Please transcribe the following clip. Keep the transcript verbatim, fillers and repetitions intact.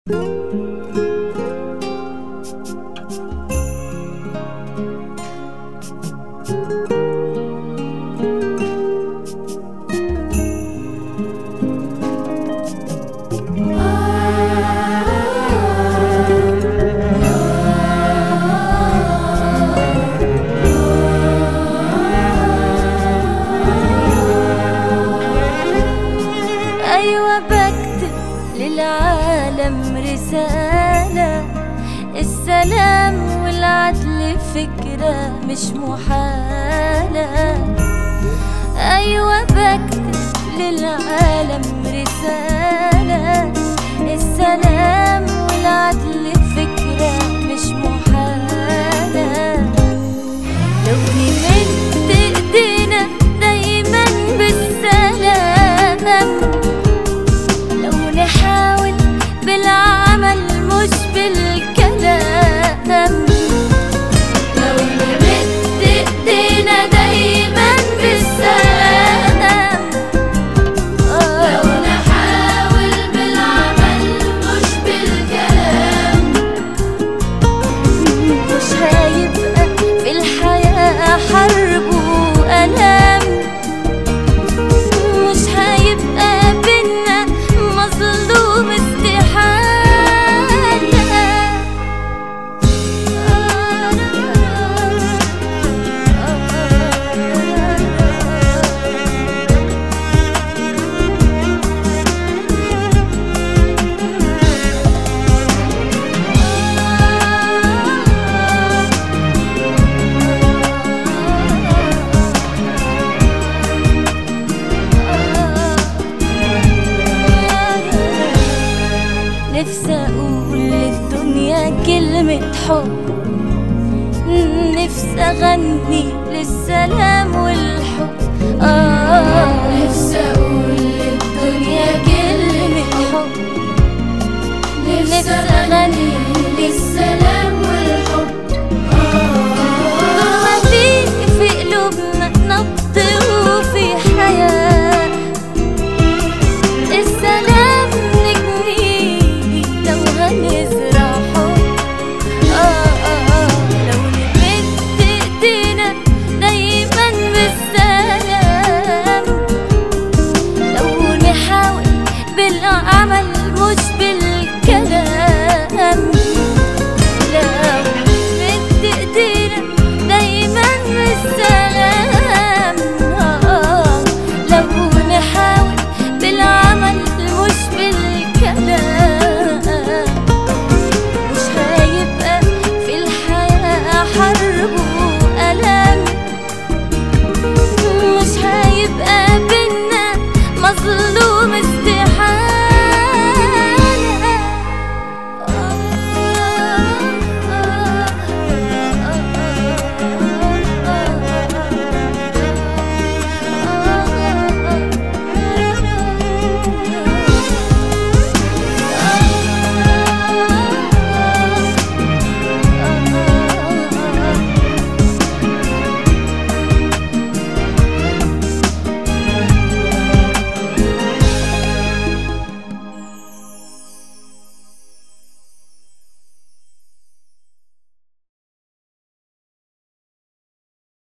أيوة بكتب للعالم رسالة، السلام والعدل فكرة مش محالة. أيوة بكتب للعالم رسالة، السلام والعدل فكرة مش محالة. لو نمد ايدينا دايما بالسلام، لو نحاول بالعمل مش بالكلام، لو نمد ايدينا دايما بالسلام، لو نحاول بالعمل مش بالكلام، مش هيبقى في الحياة حرب وألام، مش هيبقى بينا مظلوم استحالة. نفسي أقول للدنيا كلمة حب، نفسي أغني للسلام والحب. آه نفسي أقول للدنيا كلمة حب، نفسي أغني للسلام